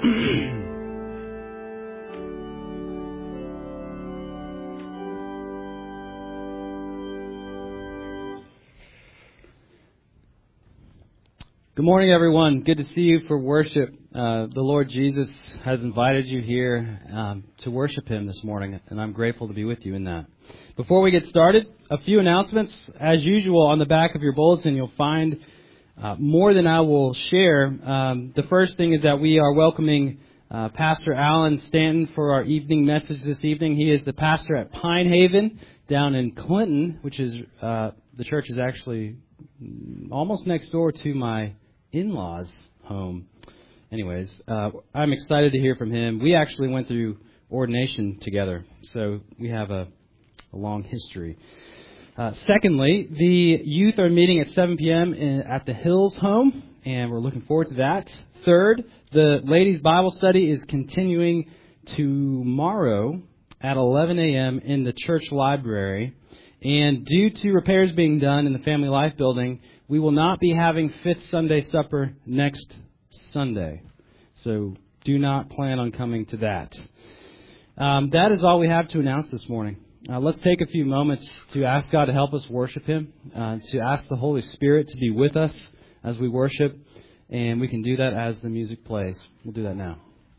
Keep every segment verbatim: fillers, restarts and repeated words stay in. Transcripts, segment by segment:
Good morning, everyone. Good to see you for worship. Uh, the Lord Jesus has invited you here um, to worship Him this morning, and I'm grateful to be with you in that. Before we get started, a few announcements. As usual, on the back of your bulletin, you'll find uh, more than I will share. Um, the first thing is that we are welcoming uh, Pastor Alan Stanton for our evening message this evening. He is the pastor at Pine Haven down in Clinton, which is, uh, the church is actually almost next door to my in-laws' home. Anyways, uh, I'm excited to hear from him. We actually went through ordination together, so we have a, a long history. Uh, secondly, the youth are meeting at seven p.m. in, at the Hills home, and we're looking forward to that. Third, the ladies' Bible study is continuing tomorrow at eleven a.m. in the church library. And due to repairs being done in the Family Life building, we will not be having Fifth Sunday Supper next Sunday. So do not plan on coming to that. Um, that is all we have to announce this morning. Uh, let's take a few moments to ask God to help us worship Him, uh, to ask the Holy Spirit to be with us as we worship. And we can do that as the music plays. We'll do that now.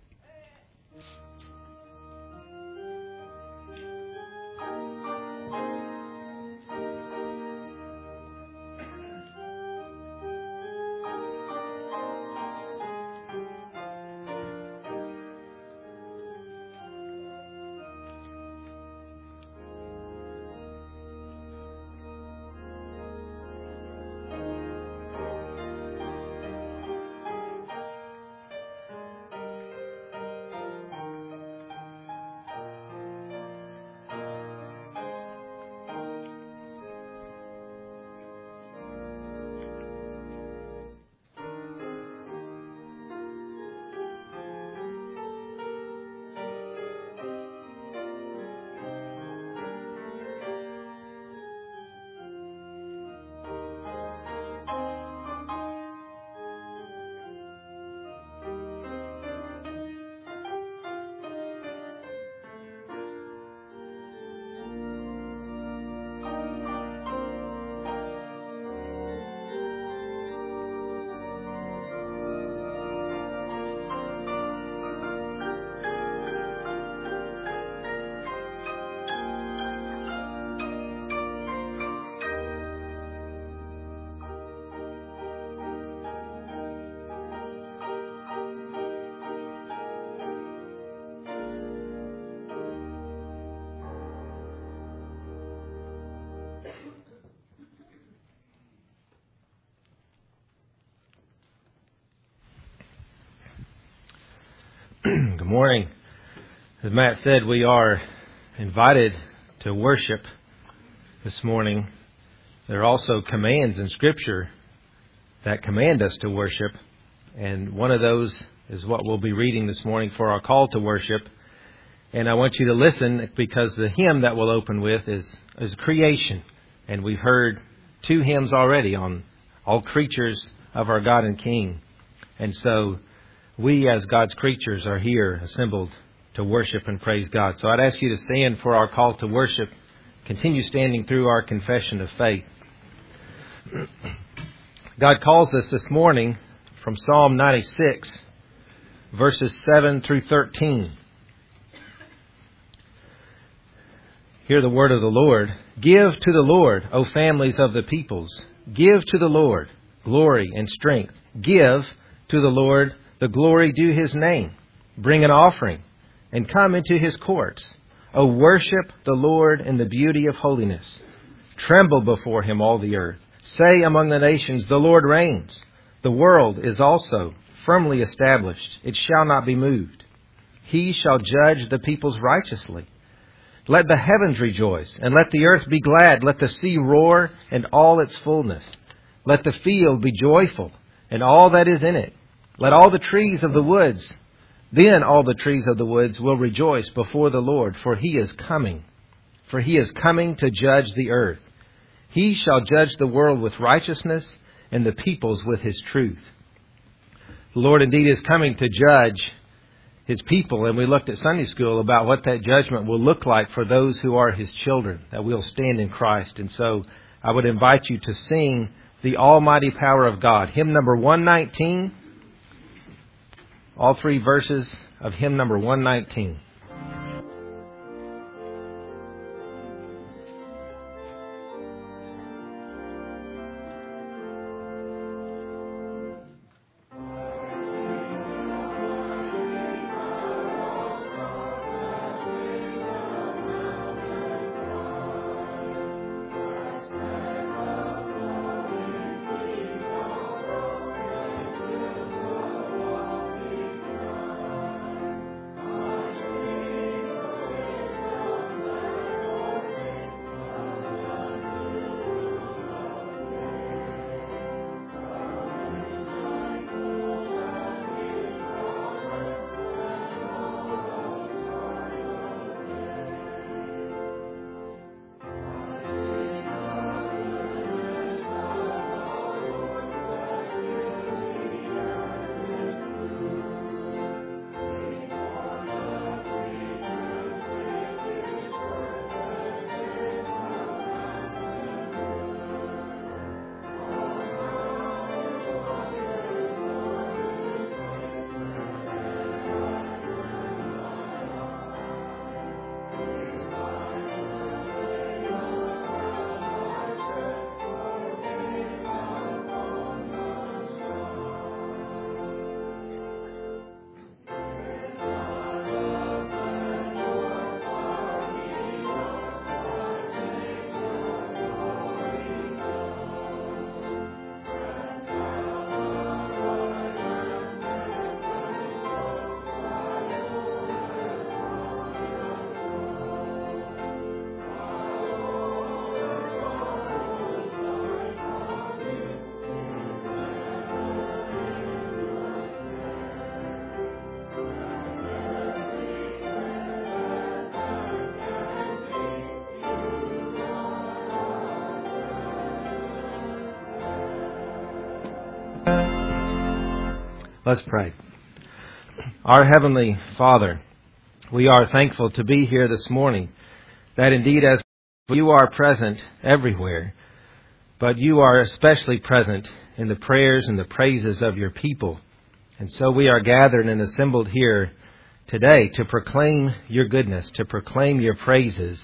Good morning. As Matt said, we are invited to worship this morning. There are also commands in Scripture that command us to worship, and one of those is what we'll be reading this morning for our call to worship. And I want you to listen, because the hymn that we'll open with is, is creation. And we've heard two hymns already on all creatures of our God and King. And so we as God's creatures are here assembled to worship and praise God. So I'd ask you to stand for our call to worship. Continue standing through our confession of faith. God calls us this morning from Psalm ninety-six, verses seven through thirteen. Hear the word of the Lord. Give to the Lord, O families of the peoples. Give to the Lord glory and strength. Give to the Lord the glory due His name. Bring an offering and come into His courts. O worship the Lord in the beauty of holiness. Tremble before Him, all the earth. Say among the nations, the Lord reigns. The world is also firmly established. It shall not be moved. He shall judge the peoples righteously. Let the heavens rejoice, and let the earth be glad. Let the sea roar, and all its fullness. Let the field be joyful, and all that is in it. Let all the trees of the woods, then all the trees of the woods will rejoice before the Lord, for He is coming. For He is coming to judge the earth. He shall judge the world with righteousness, and the peoples with His truth. The Lord indeed is coming to judge His people, and we looked at Sunday school about what that judgment will look like for those who are His children, that we'll stand in Christ. And so I would invite you to sing The Almighty Power of God, hymn number one nineteen, all three verses of hymn number one nineteen. Let's pray. Our Heavenly Father, we are thankful to be here this morning, that indeed as you are present everywhere, but you are especially present in the prayers and the praises of your people. And so we are gathered and assembled here today to proclaim your goodness, to proclaim your praises,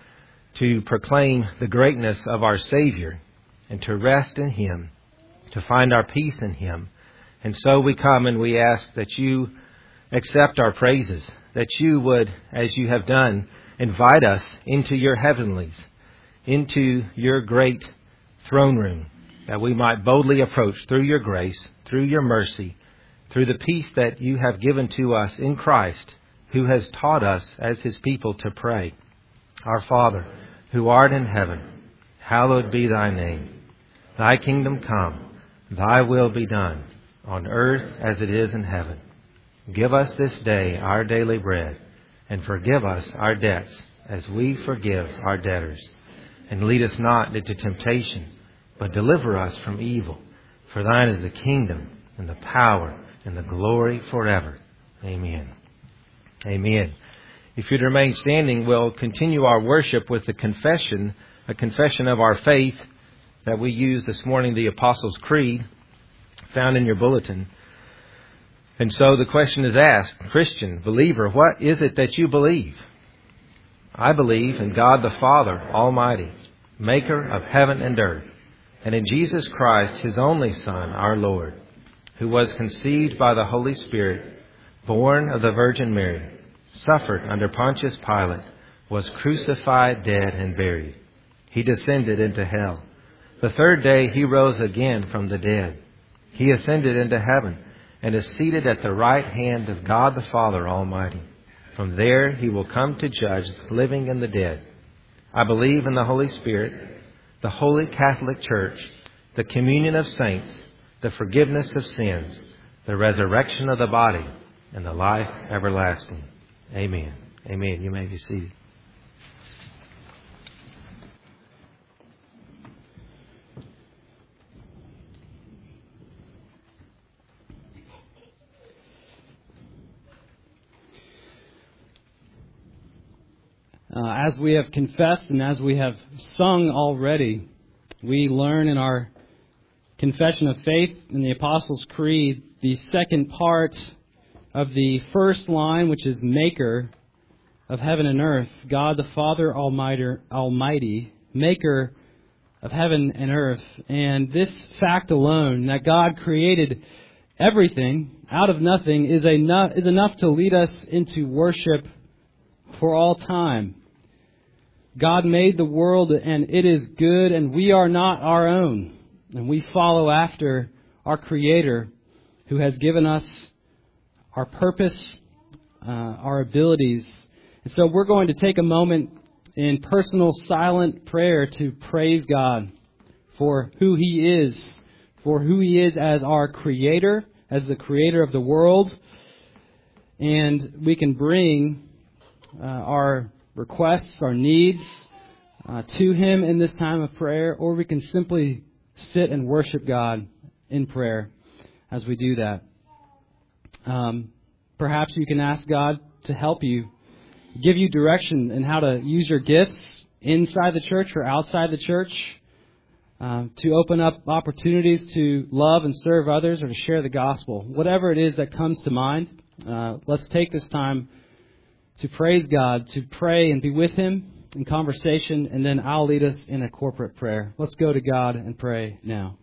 to proclaim the greatness of our Savior, and to rest in Him, to find our peace in Him. And so we come and we ask that you accept our praises, that you would, as you have done, invite us into your heavenlies, into your great throne room, that we might boldly approach through your grace, through your mercy, through the peace that you have given to us in Christ, who has taught us as His people to pray. Our Father, who art in heaven, hallowed be thy name. Thy kingdom come, thy will be done, on earth as it is in heaven. Give us this day our daily bread, and forgive us our debts as we forgive our debtors. And lead us not into temptation, but deliver us from evil. For thine is the kingdom, and the power, and the glory forever. Amen. Amen. If you'd remain standing, we'll continue our worship with the confession, a confession of our faith that we used this morning, the Apostles' Creed, found in your bulletin. And so the question is asked, Christian, believer, what is it that you believe? I believe in God the Father Almighty, maker of heaven and earth, and in Jesus Christ, His only Son, our Lord, who was conceived by the Holy Spirit, born of the Virgin Mary, suffered under Pontius Pilate, was crucified, dead, and buried. He descended into hell. The third day He rose again from the dead. He ascended into heaven and is seated at the right hand of God the Father Almighty. From there He will come to judge the living and the dead. I believe in the Holy Spirit, the Holy Catholic Church, the communion of saints, the forgiveness of sins, the resurrection of the body, and the life everlasting. Amen. Amen. You may be seated. Uh, as we have confessed and as we have sung already, we learn in our Confession of Faith in the Apostles' Creed the second part of the first line, which is Maker of heaven and earth, God the Father Almighty, Almighty, Maker of heaven and earth. And this fact alone, that God created everything out of nothing, is enough, is enough to lead us into worship for all time. God made the world and it is good, and we are not our own. And we follow after our Creator, who has given us our purpose, uh, our abilities. And so we're going to take a moment in personal silent prayer to praise God for who He is, for who He is as our Creator, as the Creator of the world. And we can bring uh, our requests, our needs uh, to Him in this time of prayer, or we can simply sit and worship God in prayer as we do that. Um, perhaps you can ask God to help you, give you direction in how to use your gifts inside the church or outside the church, uh, to open up opportunities to love and serve others or to share the gospel. Whatever it is that comes to mind, uh, let's take this time to praise God, to pray and be with Him in conversation, and then I'll lead us in a corporate prayer. Let's go to God and pray now.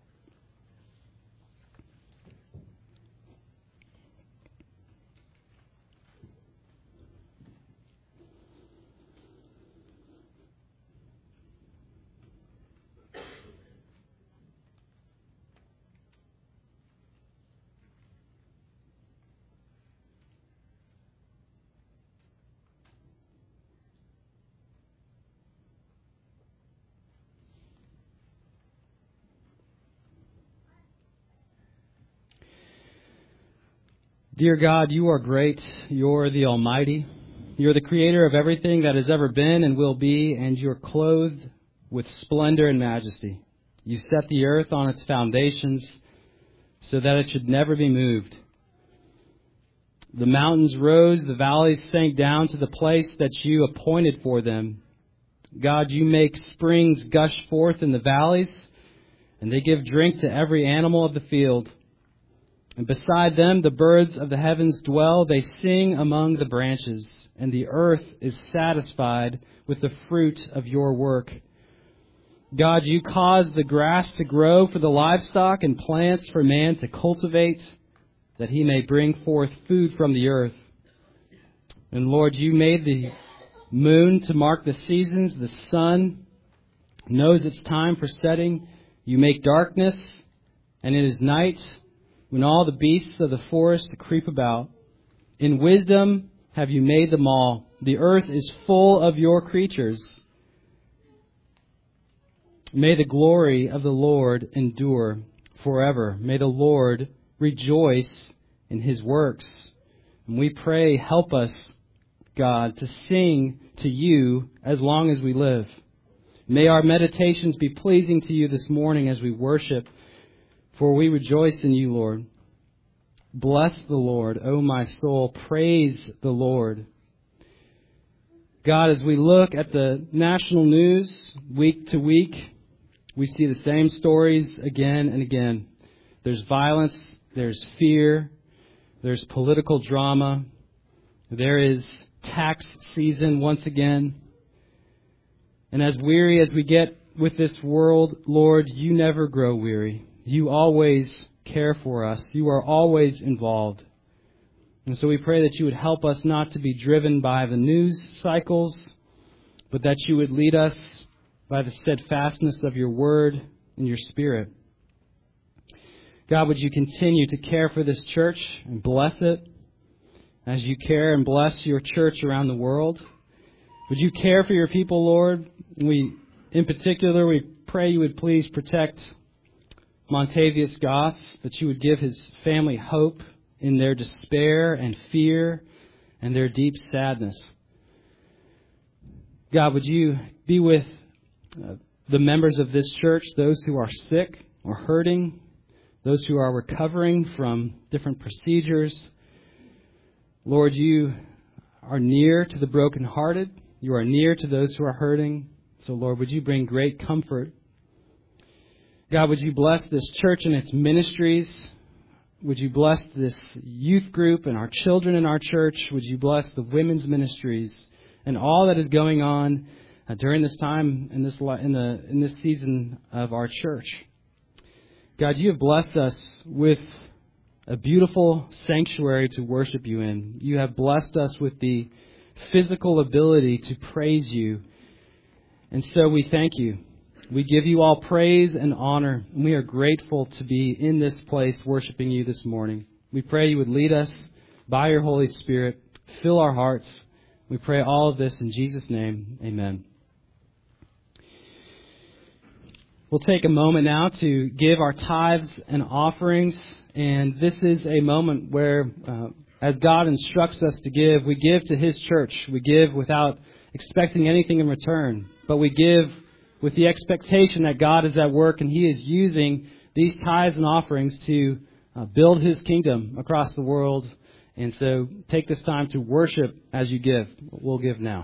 Dear God, You are great. You're the Almighty. You're the Creator of everything that has ever been and will be, and You're clothed with splendor and majesty. You set the earth on its foundations so that it should never be moved. The mountains rose, the valleys sank down to the place that You appointed for them. God, You make springs gush forth in the valleys, and they give drink to every animal of the field. And beside them the birds of the heavens dwell, they sing among the branches, and the earth is satisfied with the fruit of Your work. God, You cause the grass to grow for the livestock and plants for man to cultivate, that he may bring forth food from the earth. And Lord, You made the moon to mark the seasons, the sun knows its time for setting. You make darkness, and it is night, when all the beasts of the forest creep about. In wisdom have You made them all. The earth is full of Your creatures. May the glory of the Lord endure forever. May the Lord rejoice in His works. And we pray, help us, God, to sing to You as long as we live. May our meditations be pleasing to You this morning as we worship, for we rejoice in You, Lord. Bless the Lord, O my soul. Praise the Lord. God, as we look at the national news week to week, we see the same stories again and again. There's violence, there's fear, there's political drama, there is tax season once again. And as weary as we get with this world, Lord, You never grow weary. You always care for us. You are always involved. And so we pray that You would help us not to be driven by the news cycles, but that You would lead us by the steadfastness of Your word and Your Spirit. God, would You continue to care for this church and bless it as You care and bless Your church around the world? Would You care for Your people, Lord? We, in particular, we pray You would please protect Montavious Goss, that You would give his family hope in their despair and fear and their deep sadness. God, would You be with uh, the members of this church, those who are sick or hurting, those who are recovering from different procedures. Lord, You are near to the brokenhearted. You are near to those who are hurting. So, Lord, would you bring great comfort? God, would you bless this church and its ministries? Would you bless this youth group and our children in our church? Would you bless the women's ministries and all that is going on uh, during this time in this li- in the in this season of our church? God, you have blessed us with a beautiful sanctuary to worship you in. You have blessed us with the physical ability to praise you. And so we thank you. We give you all praise and honor. And we are grateful to be in this place worshiping you this morning. We pray you would lead us by your Holy Spirit. Fill our hearts. We pray all of this in Jesus' name. Amen. We'll take a moment now to give our tithes and offerings. And this is a moment where, uh, as God instructs us to give, we give to His church. We give without expecting anything in return. But we give with the expectation that God is at work and He is using these tithes and offerings to uh, build His kingdom across the world. And so take this time to worship as you give. We'll give now.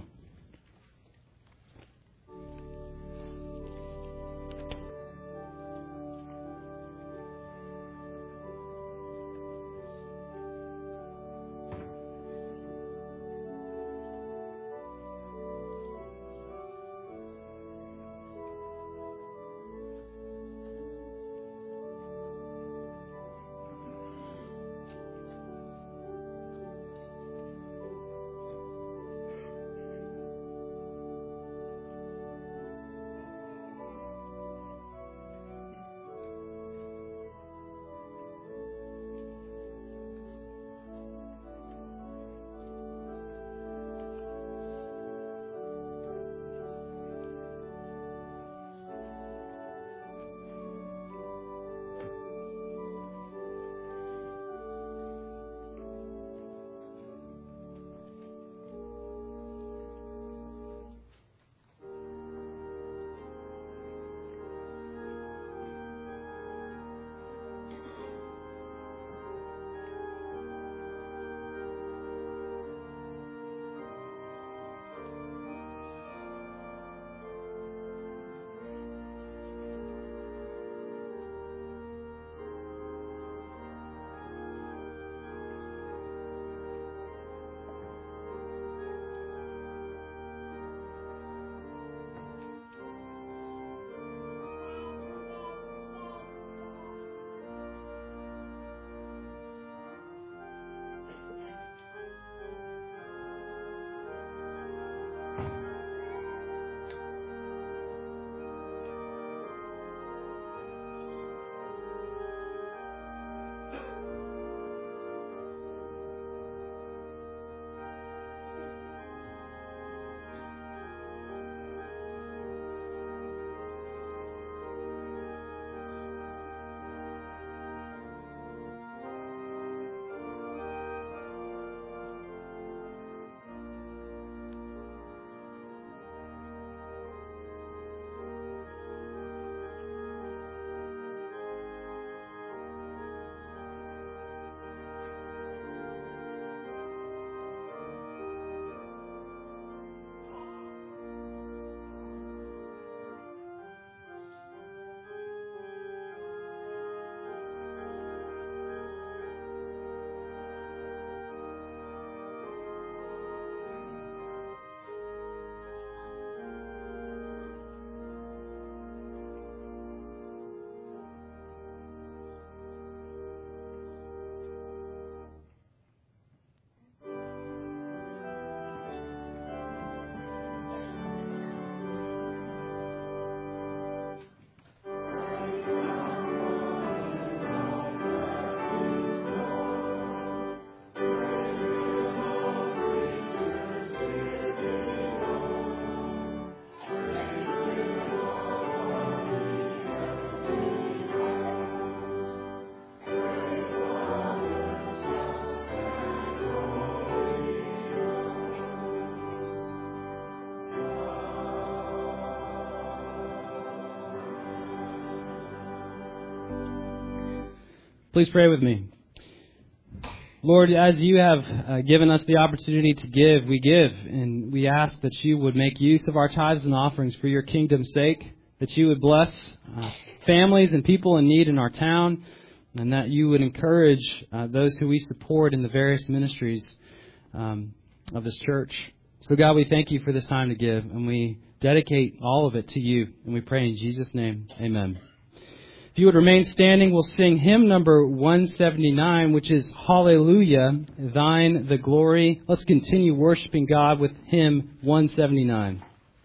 Please pray with me. Lord, as you have uh, given us the opportunity to give, we give, and we ask that you would make use of our tithes and offerings for your kingdom's sake, that you would bless uh, families and people in need in our town, and that you would encourage uh, those who we support in the various ministries um, of this church. So God, we thank you for this time to give, and we dedicate all of it to you, and we pray in Jesus' name, amen. If you would remain standing, we'll sing hymn number one seventy-nine, which is Hallelujah, Thine the Glory. Let's continue worshiping God with hymn one seventy-nine.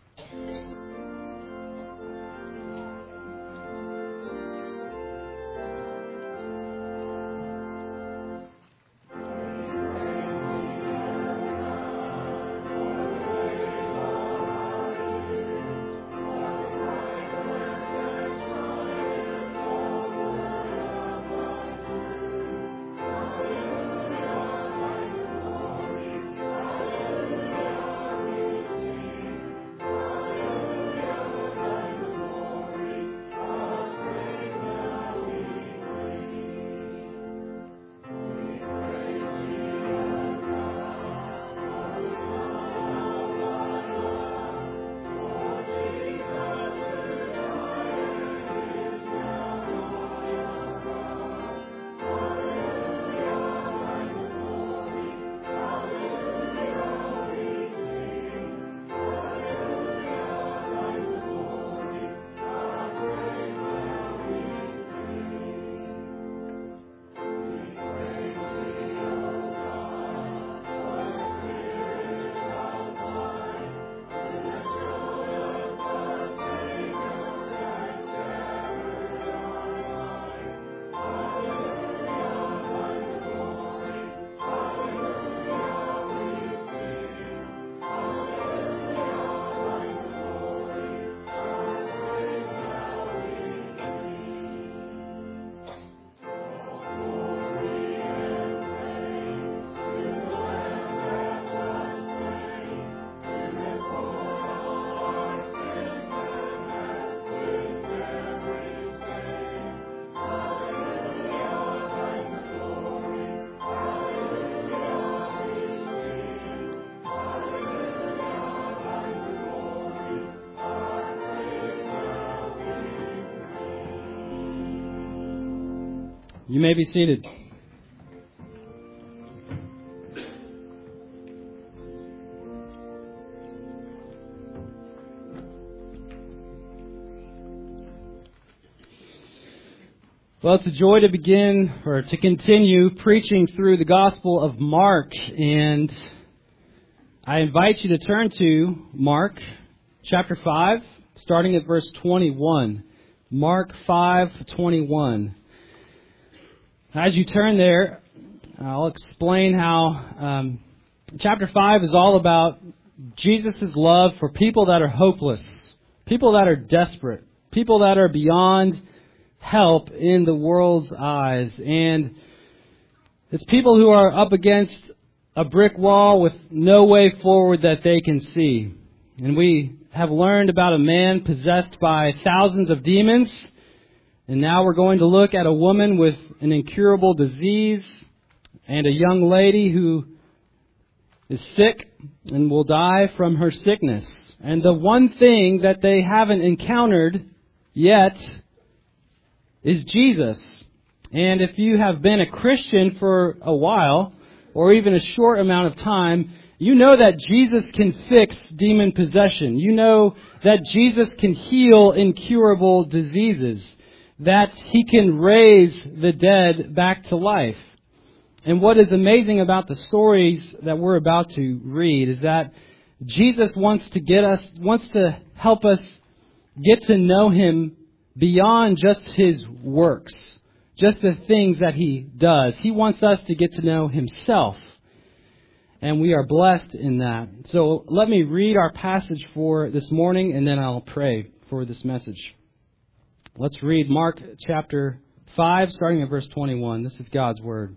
You may be seated. Well, it's a joy to begin, or to continue, preaching through the Gospel of Mark. And I invite you to turn to Mark chapter five, starting at verse twenty-one. Mark five twenty-one. As you turn there, I'll explain how um, chapter five is all about Jesus' love for people that are hopeless, people that are desperate, people that are beyond help in the world's eyes. And it's people who are up against a brick wall with no way forward that they can see. And we have learned about a man possessed by thousands of demons. And now we're going to look at a woman with an incurable disease and a young lady who is sick and will die from her sickness. And the one thing that they haven't encountered yet is Jesus. And if you have been a Christian for a while, or even a short amount of time, you know that Jesus can fix demon possession. You know that Jesus can heal incurable diseases, that He can raise the dead back to life. And what is amazing about the stories that we're about to read is that Jesus wants to get us, wants to help us get to know Him beyond just His works, just the things that He does. He wants us to get to know Himself. And we are blessed in that. So let me read our passage for this morning, and then I'll pray for this message. Let's read Mark chapter five, starting at verse twenty-one. This is God's Word.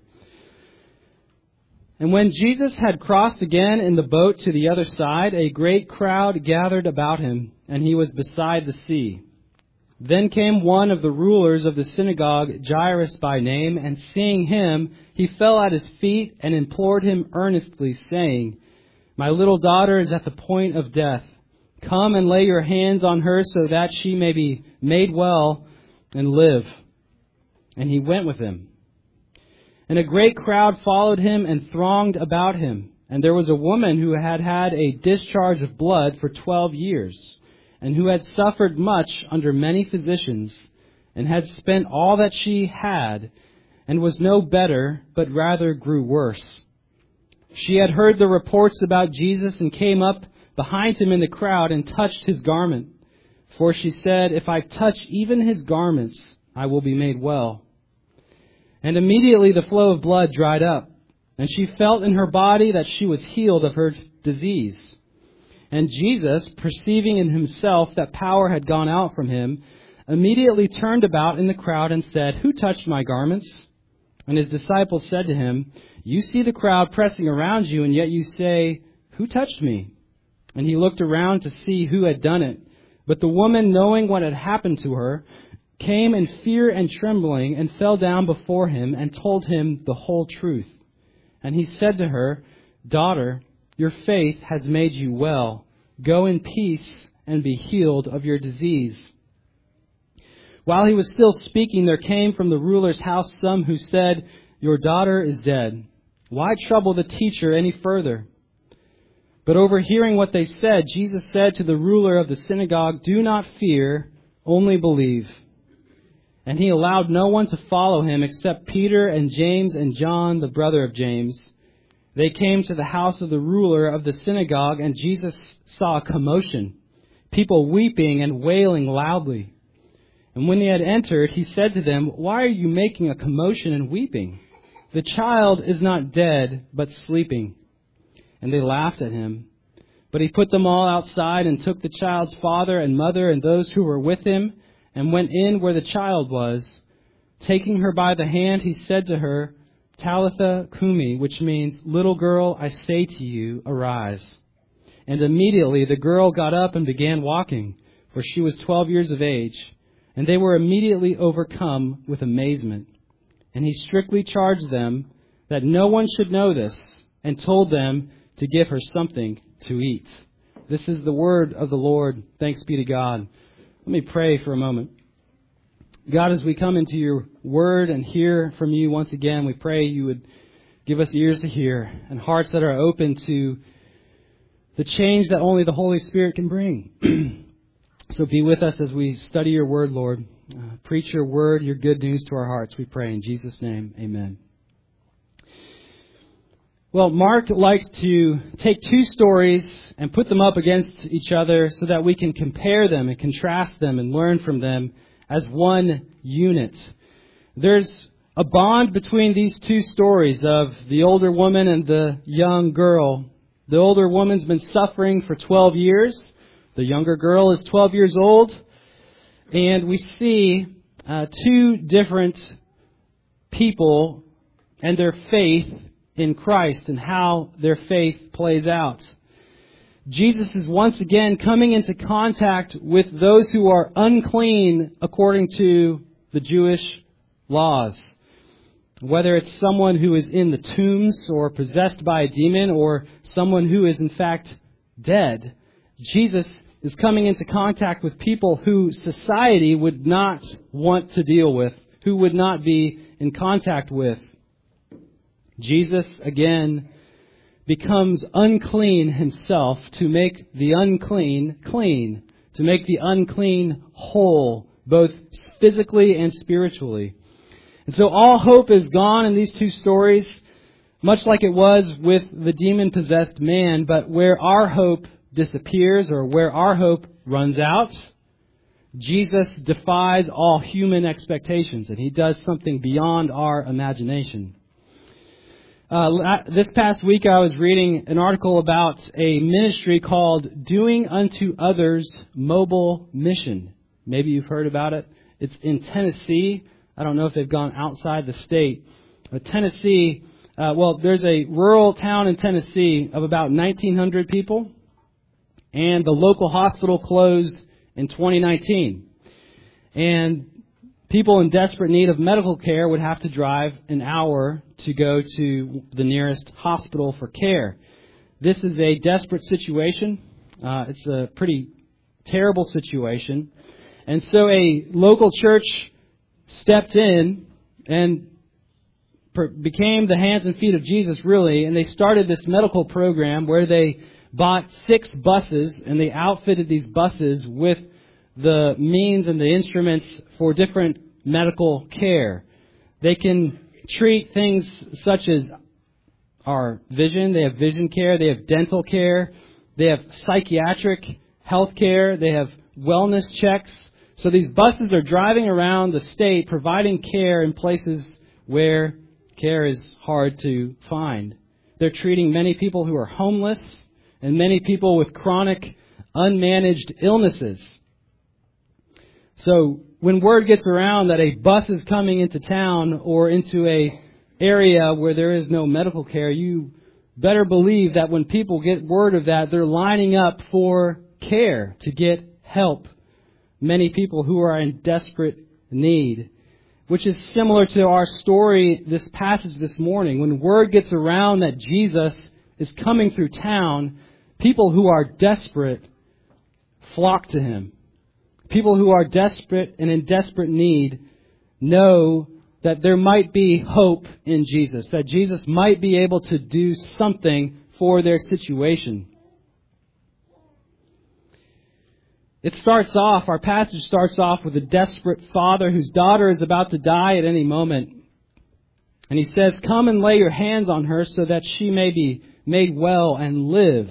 And when Jesus had crossed again in the boat to the other side, a great crowd gathered about Him, and He was beside the sea. Then came one of the rulers of the synagogue, Jairus by name, and seeing him, he fell at his feet and implored him earnestly, saying, My little daughter is at the point of death. Come and lay your hands on her so that she may be made well and live. And he went with him. And a great crowd followed him and thronged about him. And there was a woman who had had a discharge of blood for twelve years, and who had suffered much under many physicians, and had spent all that she had, and was no better, but rather grew worse. She had heard the reports about Jesus, and came up behind him in the crowd, and touched his garment. For she said, If I touch even his garments, I will be made well. And immediately the flow of blood dried up, and she felt in her body that she was healed of her disease. And Jesus, perceiving in himself that power had gone out from him, immediately turned about in the crowd and said, Who touched my garments? And his disciples said to him, You see the crowd pressing around you, and yet you say, Who touched me? And he looked around to see who had done it. But the woman, knowing what had happened to her, came in fear and trembling, and fell down before him, and told him the whole truth. And he said to her, Daughter, your faith has made you well. Go in peace and be healed of your disease. While he was still speaking, there came from the ruler's house some who said, Your daughter is dead. Why trouble the teacher any further? But overhearing what they said, Jesus said to the ruler of the synagogue, Do not fear, only believe. And he allowed no one to follow him except Peter and James and John, the brother of James. They came to the house of the ruler of the synagogue, and Jesus saw a commotion, people weeping and wailing loudly. And when he had entered, he said to them, Why are you making a commotion and weeping? The child is not dead, but sleeping. And they laughed at him. But he put them all outside and took the child's father and mother and those who were with him, and went in where the child was. Taking her by the hand, he said to her, Talitha Kumi, which means, Little girl, I say to you, arise. And immediately the girl got up and began walking, for she was twelve years of age. And they were immediately overcome with amazement. And he strictly charged them that no one should know this, and told them to give her something to eat. This is the word of the Lord. Thanks be to God. Let me pray for a moment. God, as we come into your word and hear from you once again, we pray you would give us ears to hear and hearts that are open to the change that only the Holy Spirit can bring. So be with us as we study your word, Lord. Uh, preach your word, your good news to our hearts, we pray in Jesus' name. Amen. Well, Mark likes to take two stories and put them up against each other so that we can compare them and contrast them and learn from them as one unit. There's a bond between these two stories of the older woman and the young girl. The older woman's been suffering for twelve years. The younger girl is twelve years old. And we see uh, two different people and their faith in Christ and how their faith plays out. Jesus is once again coming into contact with those who are unclean according to the Jewish laws. Whether it's someone who is in the tombs or possessed by a demon or someone who is in fact dead, Jesus is coming into contact with people who society would not want to deal with, who would not be in contact with. Jesus, again, becomes unclean himself to make the unclean clean, to make the unclean whole, both physically and spiritually. And so all hope is gone in these two stories, much like it was with the demon-possessed man, but where our hope disappears or where our hope runs out, Jesus defies all human expectations, and he does something beyond our imagination. Uh, this past week I was reading an article about a ministry called Doing Unto Others Mobile Mission. Maybe you've heard about it. It's in Tennessee. I don't know if they've gone outside the state. But Tennessee, uh, well, there's a rural town in Tennessee of about nineteen hundred people, and the local hospital closed in twenty nineteen. And people in desperate need of medical care would have to drive an hour to go to the nearest hospital for care. This is a desperate situation. Uh, it's a pretty terrible situation. And so a local church stepped in and became the hands and feet of Jesus, really, and they started this medical program where they bought six buses, and they outfitted these buses with the means and the instruments for different medical care. They can treat things such as our vision. They have vision care. They have dental care. They have psychiatric health care. They have wellness checks. So these buses are driving around the state providing care in places where care is hard to find. They're treating many people who are homeless and many people with chronic, unmanaged illnesses. So when word gets around that a bus is coming into town or into a area where there is no medical care, you better believe that when people get word of that, they're lining up for care to get help. Many people who are in desperate need, which is similar to our story, this passage this morning. When word gets around that Jesus is coming through town, people who are desperate flock to Him. People who are desperate and in desperate need know that there might be hope in Jesus, that Jesus might be able to do something for their situation. It starts off, our passage starts off with a desperate father whose daughter is about to die at any moment. And he says, "Come and lay your hands on her so that she may be made well and live."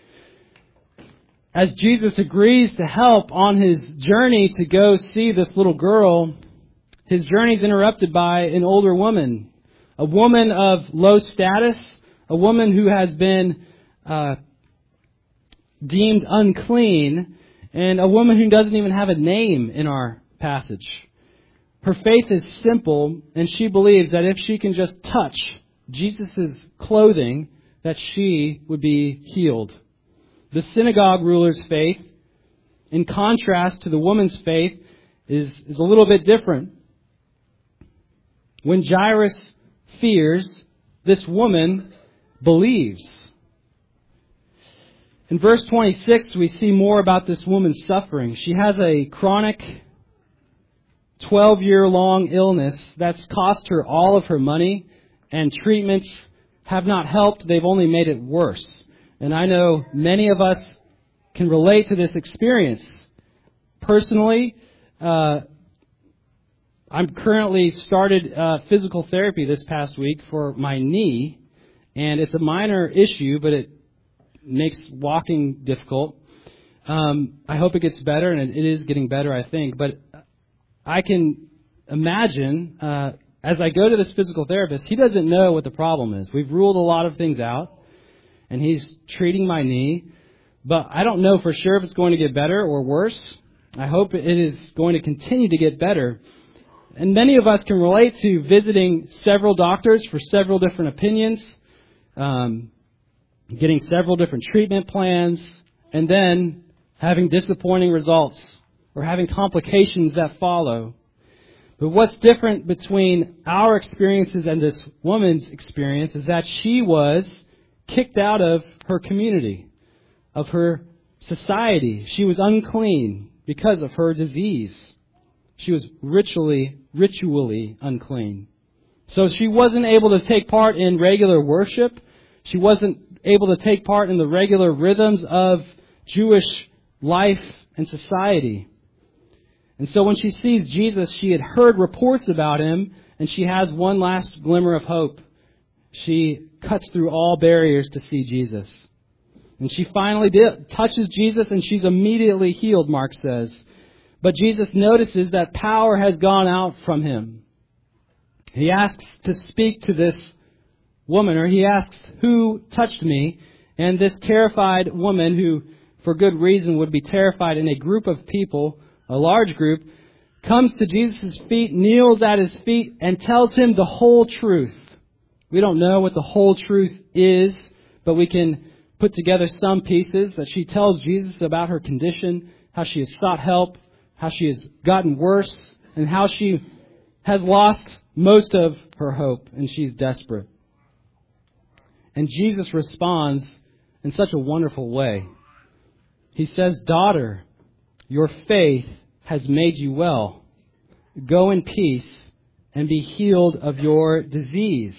As Jesus agrees to help on his journey to go see this little girl, his journey is interrupted by an older woman, a woman of low status, a woman who has been uh, deemed unclean, and a woman who doesn't even have a name in our passage. Her faith is simple, and she believes that if she can just touch Jesus' clothing, that she would be healed. The synagogue ruler's faith, in contrast to the woman's faith, is, is a little bit different. When Jairus fears, this woman believes. In verse twenty-six, we see more about this woman's suffering. She has a chronic twelve-year-long illness that's cost her all of her money, and treatments have not helped. They've only made it worse. And I know many of us can relate to this experience. Personally, uh, I'm currently started uh, physical therapy this past week for my knee, and it's a minor issue, but it makes walking difficult. Um, I hope it gets better, and it is getting better, I think. But I can imagine, uh, as I go to this physical therapist, he doesn't know what the problem is. We've ruled a lot of things out, and he's treating my knee. But I don't know for sure if it's going to get better or worse. I hope it is going to continue to get better. And many of us can relate to visiting several doctors for several different opinions, um, getting several different treatment plans, and then having disappointing results or having complications that follow. But what's different between our experiences and this woman's experience is that she was kicked out of her community, of her society. She was unclean because of her disease. She was ritually, ritually unclean. So she wasn't able to take part in regular worship. She wasn't able to take part in the regular rhythms of Jewish life and society. And so when she sees Jesus, she had heard reports about him, and she has one last glimmer of hope. She cuts through all barriers to see Jesus. And she finally did, touches Jesus, and she's immediately healed, Mark says. But Jesus notices that power has gone out from him. He asks to speak to this woman, or he asks, "Who touched me?" And this terrified woman, who for good reason would be terrified in a group of people, a large group, comes to Jesus' feet, kneels at his feet, and tells him the whole truth. We don't know what the whole truth is, but we can put together some pieces that she tells Jesus about her condition, how she has sought help, how she has gotten worse, and how she has lost most of her hope, and she's desperate. And Jesus responds in such a wonderful way. He says, "Daughter, your faith has made you well. Go in peace and be healed of your disease."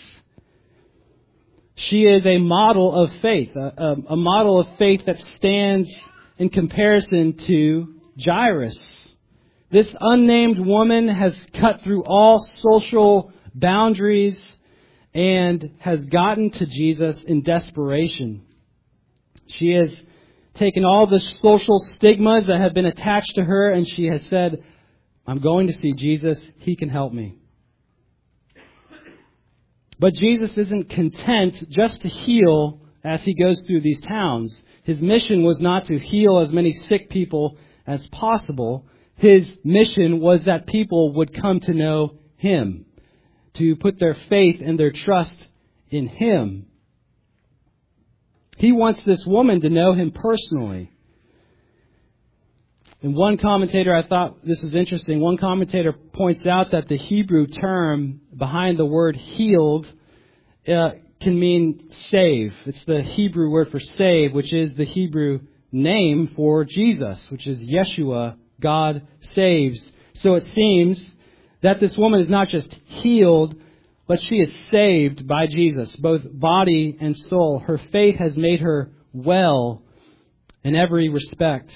She is a model of faith, a, a, a model of faith that stands in comparison to Jairus. This unnamed woman has cut through all social boundaries and has gotten to Jesus in desperation. She has taken all the social stigmas that have been attached to her, and she has said, "I'm going to see Jesus. He can help me." But Jesus isn't content just to heal as he goes through these towns. His mission was not to heal as many sick people as possible. His mission was that people would come to know him, to put their faith and their trust in him. He wants this woman to know him personally. And one commentator, I thought this was interesting, one commentator points out that the Hebrew term behind the word healed uh, can mean save. It's the Hebrew word for save, which is the Hebrew name for Jesus, which is Yeshua, God saves. So it seems that this woman is not just healed, but she is saved by Jesus, both body and soul. Her faith has made her well in every respect.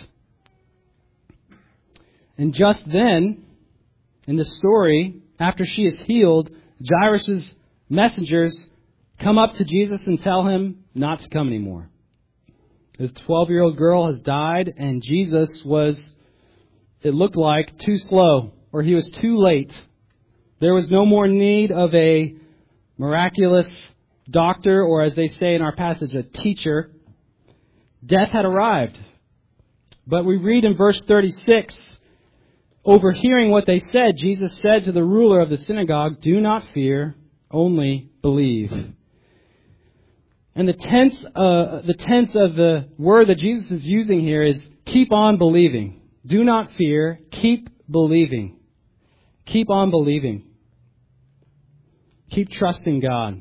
And just then, in the story, after she is healed, Jairus' messengers come up to Jesus and tell him not to come anymore. The twelve-year-old girl has died, and Jesus was, it looked like, too slow, or he was too late. There was no more need of a miraculous doctor, or as they say in our passage, a teacher. Death had arrived. But we read in verse thirty-six, overhearing what they said, Jesus said to the ruler of the synagogue, "Do not fear, only believe." And the tense, uh, the tense of the word that Jesus is using here is keep on believing. Do not fear, keep believing. Keep on believing. Keep trusting God.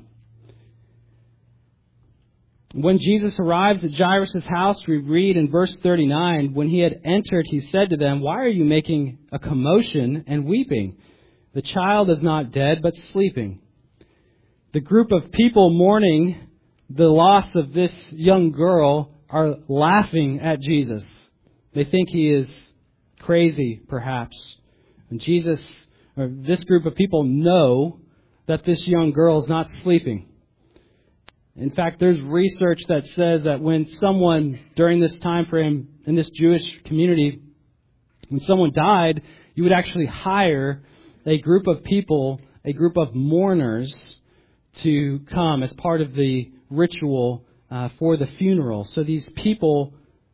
When Jesus arrived at Jairus' house, we read in verse thirty-nine, when he had entered, he said to them, "Why are you making a commotion and weeping? The child is not dead, but sleeping." The group of people mourning the loss of this young girl are laughing at Jesus. They think he is crazy, perhaps. And Jesus, or this group of people, know that this young girl is not sleeping. In fact, there's research that says that when someone, during this time frame in this Jewish community, when someone died, you would actually hire a group of people, a group of mourners, to come as part of the ritual uh, for the funeral. So these people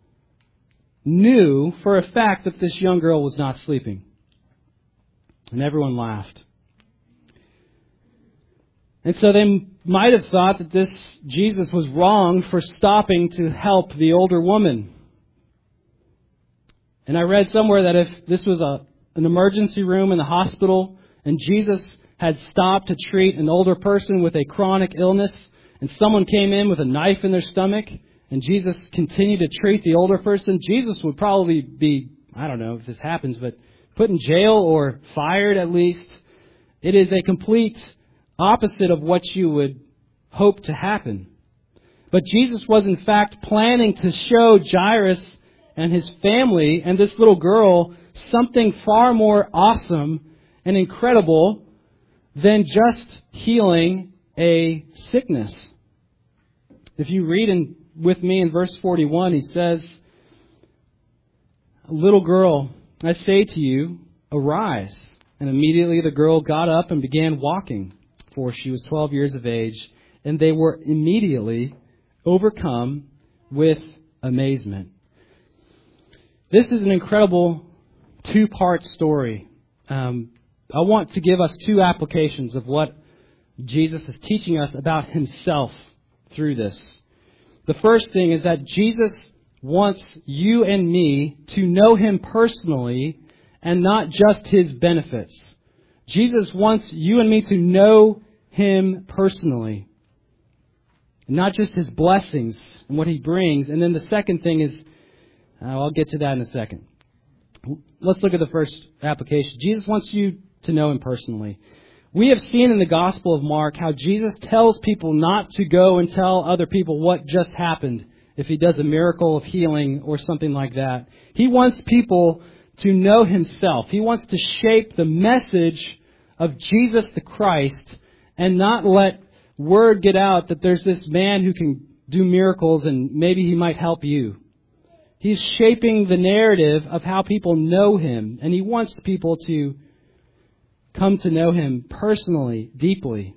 knew for a fact that this young girl was not sleeping. And everyone laughed. And so they might have thought that this Jesus was wrong for stopping to help the older woman. And I read somewhere that if this was a an emergency room in the hospital and Jesus had stopped to treat an older person with a chronic illness and someone came in with a knife in their stomach and Jesus continued to treat the older person, Jesus would probably be, I don't know if this happens, but put in jail or fired at least. It is a complete opposite of what you would hope to happen. But Jesus was in fact planning to show Jairus and his family and this little girl something far more awesome and incredible than just healing a sickness. If you read in, with me in verse forty-one, he says, "Little girl, I say to you, arise." And immediately the girl got up and began walking, for she was twelve years of age, and they were immediately overcome with amazement. This is an incredible two-part story. Um, I want to give us two applications of what Jesus is teaching us about himself through this. The first thing is that Jesus wants you and me to know him personally and not just His benefits. Jesus wants you and me to know Him personally, not just His blessings and what He brings. And then the second thing is, uh, I'll get to that in a second. Let's look at the first application. Jesus wants you to know Him personally. We have seen in the Gospel of Mark how Jesus tells people not to go and tell other people what just happened if He does a miracle of healing or something like that. He wants people to know Himself. He wants to shape the message of Jesus the Christ and not let word get out that there's this man who can do miracles and maybe he might help you. He's shaping the narrative of how people know Him, and He wants people to come to know Him personally, deeply.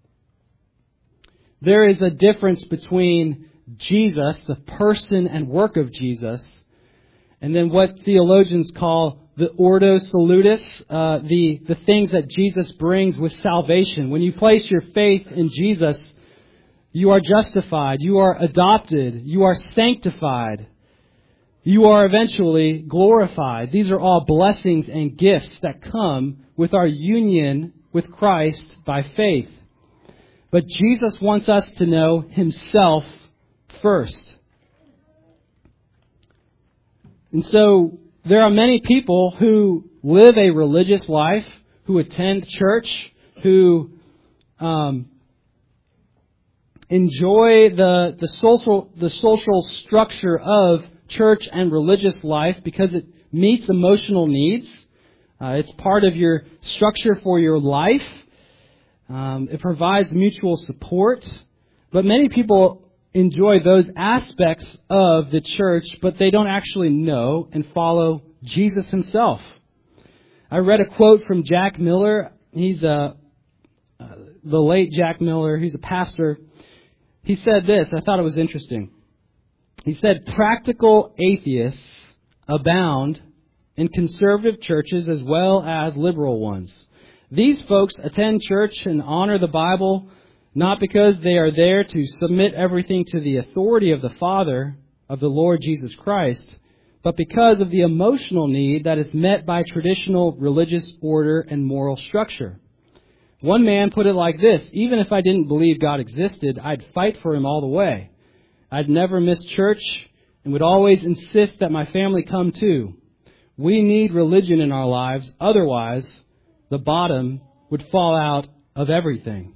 There is a difference between Jesus, the person and work of Jesus, and then what theologians call the ordo salutis, uh, the, the things that Jesus brings with salvation. When you place your faith in Jesus, you are justified, you are adopted, you are sanctified, you are eventually glorified. These are all blessings and gifts that come with our union with Christ by faith. But Jesus wants us to know Himself first. And so there are many people who live a religious life, who attend church, who um, enjoy the the social the social structure of church and religious life because it meets emotional needs. Uh, it's part of your structure for your life. Um, it provides mutual support. But many people enjoy those aspects of the church, but they don't actually know and follow Jesus Himself. I read a quote from Jack Miller. He's a, uh, the late Jack Miller. He's a pastor. He said this. I thought it was interesting. He said, "Practical atheists abound in conservative churches as well as liberal ones. These folks attend church and honor the Bible not because they are there to submit everything to the authority of the Father, of the Lord Jesus Christ, but because of the emotional need that is met by traditional religious order and moral structure. One man put it like this: even if I didn't believe God existed, I'd fight for Him all the way. I'd never miss church and would always insist that my family come too. We need religion in our lives, otherwise the bottom would fall out of everything."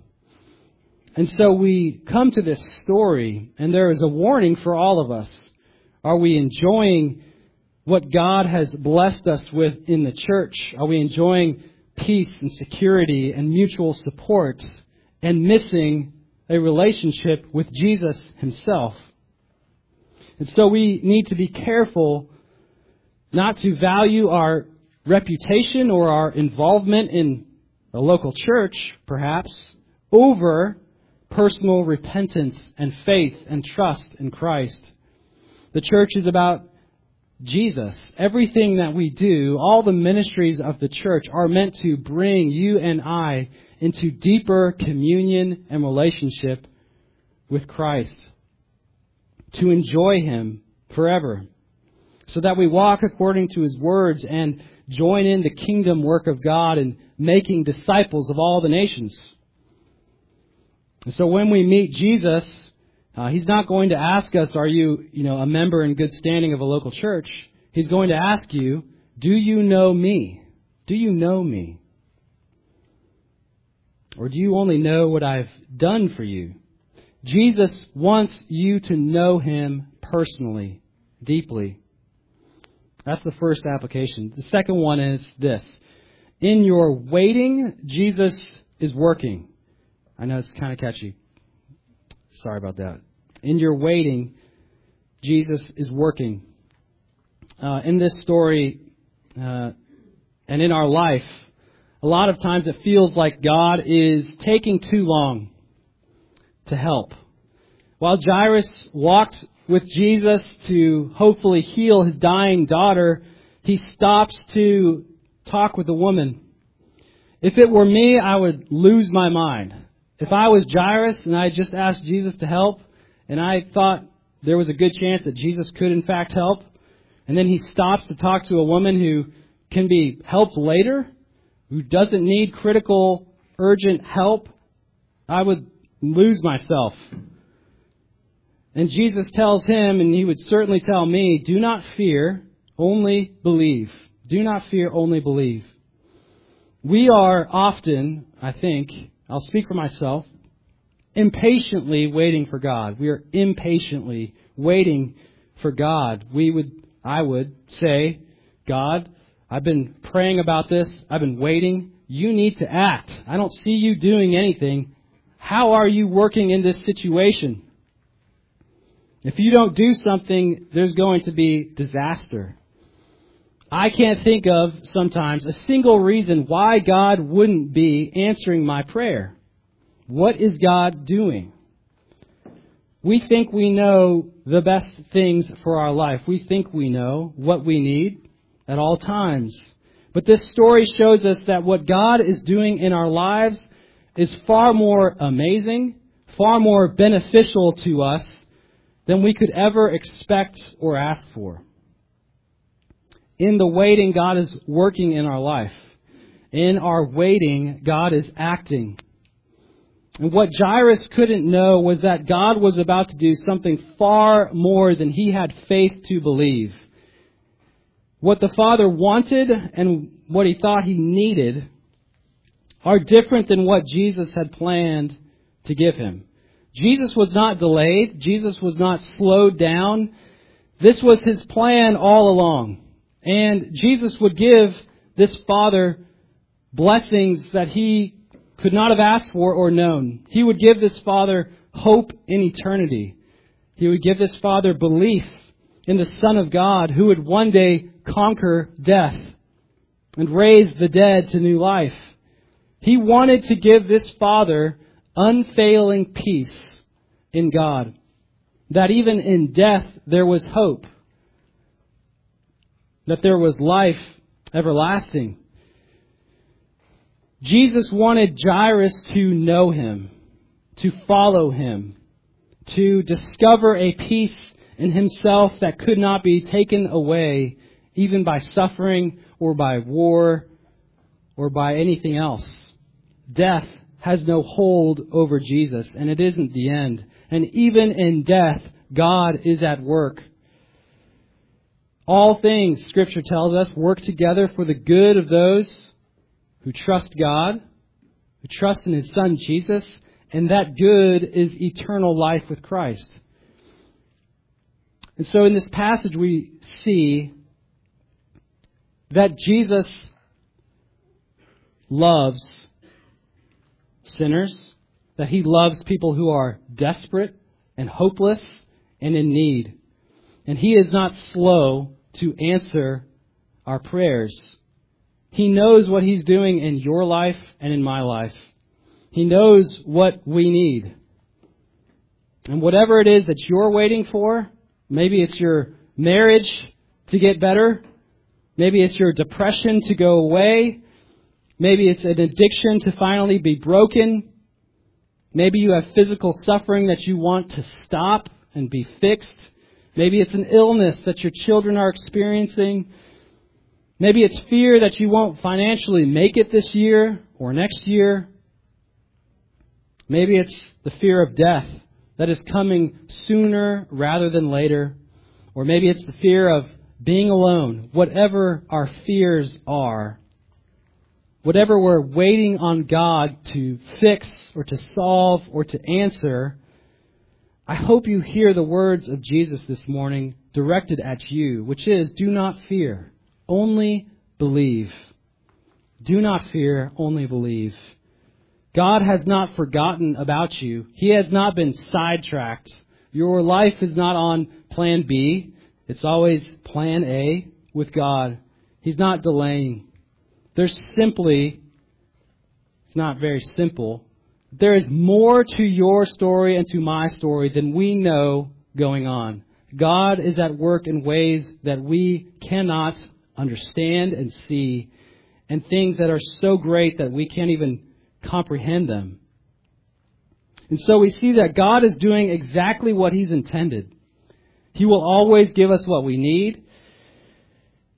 And so we come to this story, and there is a warning for all of us. Are we enjoying what God has blessed us with in the church? Are we enjoying peace and security and mutual support and missing a relationship with Jesus Himself? And so we need to be careful not to value our reputation or our involvement in a local church, perhaps, over personal repentance and faith and trust in Christ. The church is about Jesus. Everything that we do, all the ministries of the church are meant to bring you and I into deeper communion and relationship with Christ, to enjoy Him forever, so that we walk according to His words and join in the kingdom work of God in making disciples of all the nations. And so when we meet Jesus, uh, He's not going to ask us, are you, you know, a member in good standing of a local church? He's going to ask you, do you know me? Do you know me? Or do you only know what I've done for you? Jesus wants you to know Him personally, deeply. That's the first application. The second one is this: in your waiting, Jesus is working. I know it's kind of catchy. Sorry about that. In your waiting, Jesus is working. Uh, in this story, uh, and in our life, a lot of times it feels like God is taking too long to help. While Jairus walked with Jesus to hopefully heal his dying daughter, he stops to talk with the woman. If it were me, I would lose my mind. If I was Jairus and I just asked Jesus to help, and I thought there was a good chance that Jesus could in fact help, and then He stops to talk to a woman who can be helped later, who doesn't need critical, urgent help, I would lose myself. And Jesus tells him, and he would certainly tell me, do not fear, only believe. Do not fear, only believe. We are often, I think, I'll speak for myself, impatiently waiting for God. We are impatiently waiting for God. We would, I would say, God, I've been praying about this. I've been waiting. You need to act. I don't see you doing anything. How are you working in this situation? If you don't do something, there's going to be disaster. I can't think of sometimes a single reason why God wouldn't be answering my prayer. What is God doing? We think we know the best things for our life. We think we know what we need at all times. But this story shows us that what God is doing in our lives is far more amazing, far more beneficial to us than we could ever expect or ask for. In the waiting, God is working in our life. In our waiting, God is acting. And what Jairus couldn't know was that God was about to do something far more than he had faith to believe. What the Father wanted and what he thought he needed are different than what Jesus had planned to give him. Jesus was not delayed. Jesus was not slowed down. This was his plan all along. And Jesus would give this father blessings that he could not have asked for or known. He would give this father hope in eternity. He would give this father belief in the Son of God who would one day conquer death and raise the dead to new life. He wanted to give this father unfailing peace in God. That even in death there was hope. That there was life everlasting. Jesus wanted Jairus to know him, to follow him, to discover a peace in himself that could not be taken away even by suffering or by war or by anything else. Death has no hold over Jesus, and it isn't the end. And even in death, God is at work. All things, Scripture tells us, work together for the good of those who trust God, who trust in His Son Jesus, and that good is eternal life with Christ. And so in this passage we see that Jesus loves sinners, that He loves people who are desperate and hopeless and in need. And He is not slow to answer our prayers. He knows what He's doing in your life and in my life. He knows what we need. And whatever it is that you're waiting for, maybe it's your marriage to get better. Maybe it's your depression to go away. Maybe it's an addiction to finally be broken. Maybe you have physical suffering that you want to stop and be fixed. Maybe it's an illness that your children are experiencing. Maybe it's fear that you won't financially make it this year or next year. Maybe it's the fear of death that is coming sooner rather than later. Or maybe it's the fear of being alone. Whatever our fears are, whatever we're waiting on God to fix or to solve or to answer, I hope you hear the words of Jesus this morning directed at you, which is, do not fear, only believe. Do not fear, only believe. God has not forgotten about you. He has not been sidetracked. Your life is not on plan B. It's always plan A with God. He's not delaying. There's simply, it's not very simple, there is more to your story and to my story than we know going on. God is at work in ways that we cannot understand and see, and things that are so great that we can't even comprehend them. And so we see that God is doing exactly what He's intended. He will always give us what we need.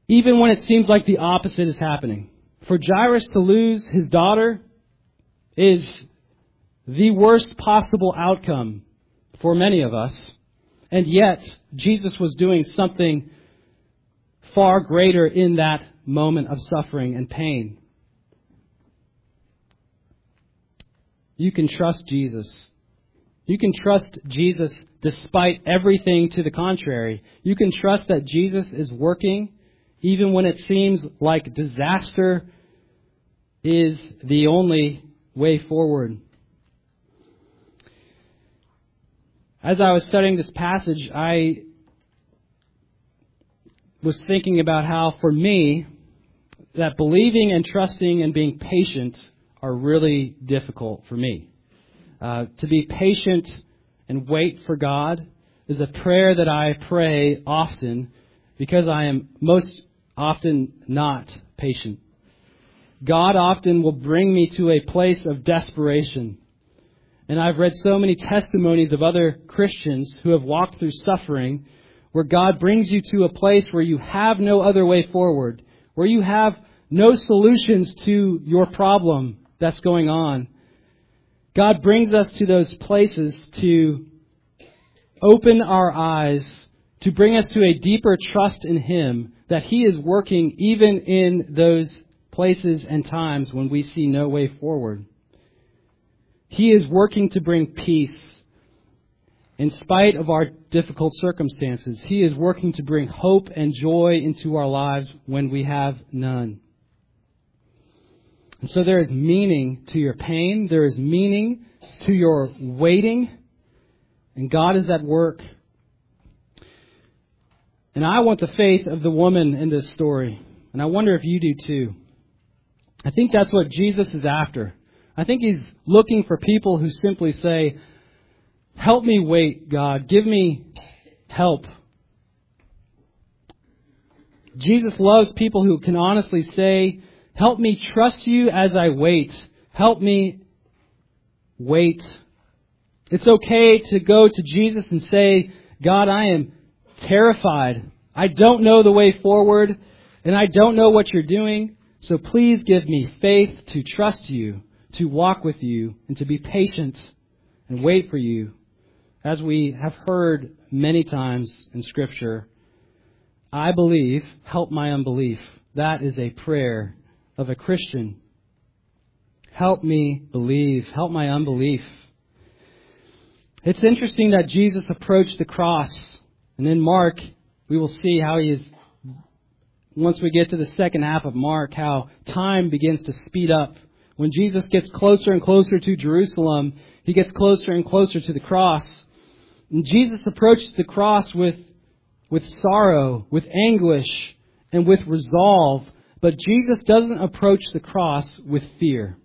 even when it seems like the opposite is happening. For Jairus to lose his daughter is the worst possible outcome for many of us. And yet, Jesus was doing something far greater in that moment of suffering and pain. You can trust Jesus. You can trust Jesus despite everything to the contrary. You can trust that Jesus is working even when it seems like disaster is the only way forward. As I was studying this passage, I was thinking about how, for me, that believing and trusting and being patient are really difficult for me. Uh, to be patient and wait for God is a prayer that I pray often because I am most often not patient. God often will bring me to a place of desperation. And I've read so many testimonies of other Christians who have walked through suffering where God brings you to a place where you have no other way forward, where you have no solutions to your problem that's going on. God brings us to those places to open our eyes, to bring us to a deeper trust in Him, that He is working even in those places and times when we see no way forward. He is working to bring peace in spite of our difficult circumstances. He is working to bring hope and joy into our lives when we have none. And so there is meaning to your pain. There is meaning to your waiting. And God is at work. And I want the faith of the woman in this story. And I wonder if you do too. I think that's what Jesus is after. I think He's looking for people who simply say, help me wait, God. Give me help. Jesus loves people who can honestly say, help me trust you as I wait. Help me wait. It's okay to go to Jesus and say, God, I am terrified. I don't know the way forward, and I don't know what you're doing. So please give me faith to trust you, to walk with you, and to be patient and wait for you. As we have heard many times in Scripture, I believe, help my unbelief. That is a prayer of a Christian. Help me believe. Help my unbelief. It's interesting that Jesus approached the cross. And in Mark, we will see how he is, once we get to the second half of Mark, how time begins to speed up. When Jesus gets closer and closer to Jerusalem, He gets closer and closer to the cross. And Jesus approaches the cross with, with sorrow, with anguish, and with resolve. But Jesus doesn't approach the cross with fear.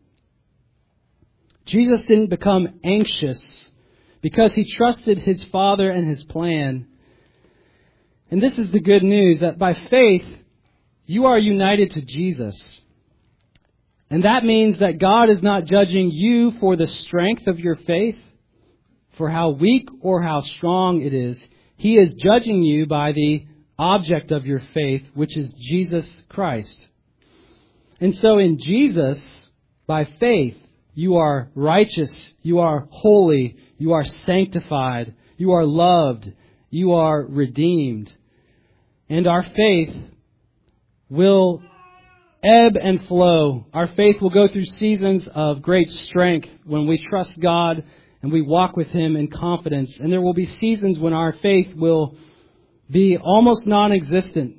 Jesus didn't become anxious because He trusted His Father and His plan. And this is the good news, that by faith, you are united to Jesus. And that means that God is not judging you for the strength of your faith, for how weak or how strong it is. He is judging you by the object of your faith, which is Jesus Christ. And so in Jesus, by faith, you are righteous, you are holy, you are sanctified, you are loved, you are redeemed. And our faith will ebb and flow. Our faith will go through seasons of great strength when we trust God and we walk with Him in confidence. And there will be seasons when our faith will be almost non-existent,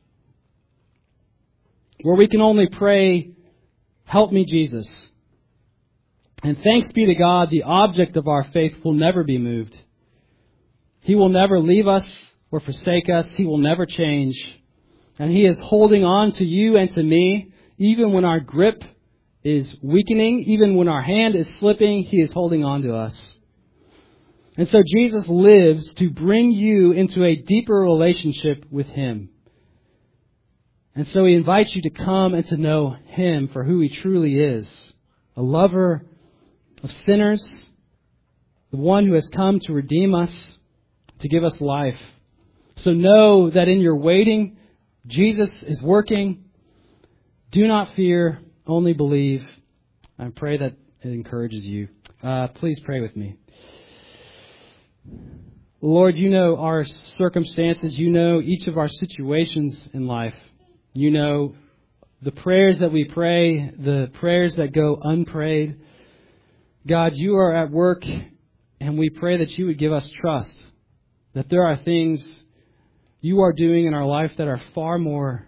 where we can only pray, help me, Jesus. And thanks be to God, the object of our faith will never be moved. He will never leave us or forsake us. He will never change. And He is holding on to you and to me, even when our grip is weakening, even when our hand is slipping, He is holding on to us. And so Jesus lives to bring you into a deeper relationship with Him. And so He invites you to come and to know Him for who He truly is. A lover of sinners, the one who has come to redeem us, to give us life. So know that in your waiting, Jesus is working. Do not fear, only believe. I pray that it encourages you. Uh, please pray with me. Lord, you know our circumstances. You know each of our situations in life. You know the prayers that we pray, the prayers that go unprayed. God, you are at work, and we pray that you would give us trust, that there are things you are doing in our life that are far more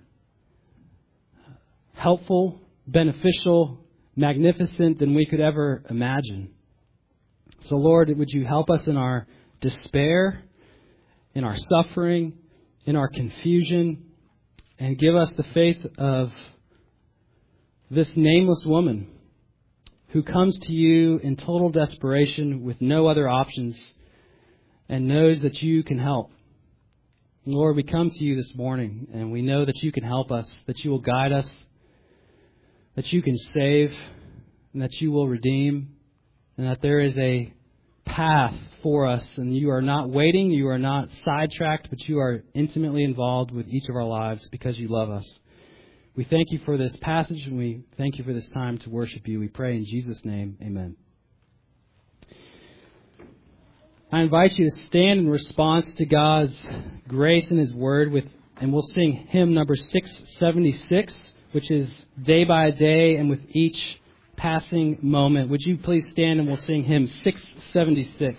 helpful, beneficial, magnificent than we could ever imagine. So, Lord, would you help us in our despair, in our suffering, in our confusion, and give us the faith of this nameless woman who comes to you in total desperation with no other options and knows that you can help. Lord, we come to you this morning and we know that you can help us, that you will guide us, that you can save, and that you will redeem, and that there is a path for us, and you are not waiting, you are not sidetracked, but you are intimately involved with each of our lives because you love us. We thank you for this passage, and we thank you for this time to worship you. We pray in Jesus' name, amen. I invite you to stand in response to God's grace and His Word, with, and we'll sing hymn number six seventy-six, which is Day by Day and with each passing moment. Would you please stand and we'll sing hymn six seventy-six.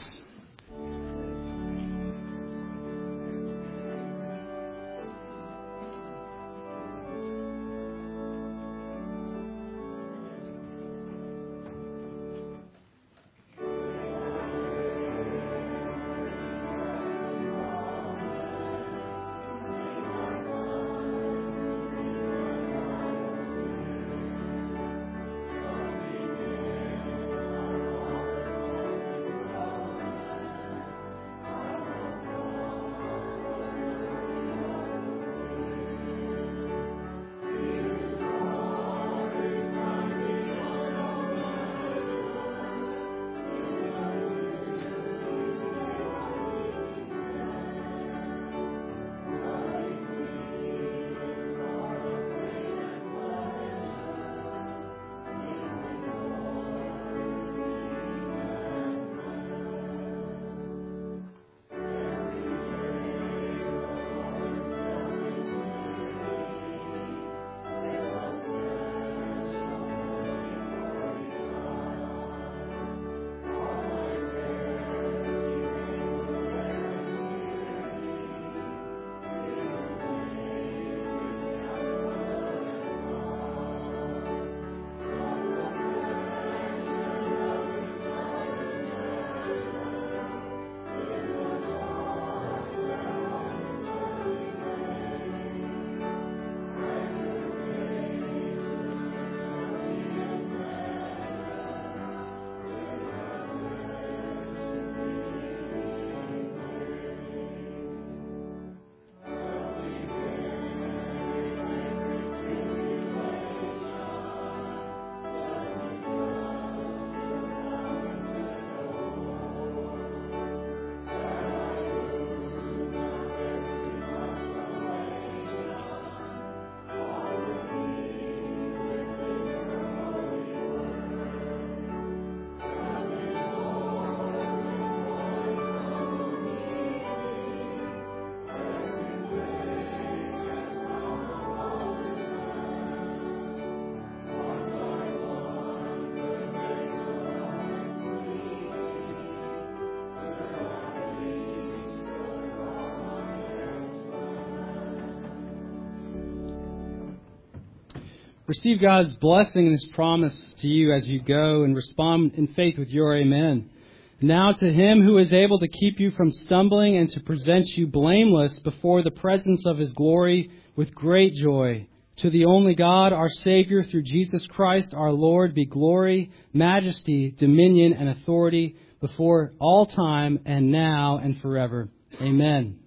Receive God's blessing and His promise to you as you go, and respond in faith with your amen. Now to Him who is able to keep you from stumbling and to present you blameless before the presence of His glory with great joy, to the only God, our Savior, through Jesus Christ our Lord, be glory, majesty, dominion, and authority before all time and now and forever. Amen.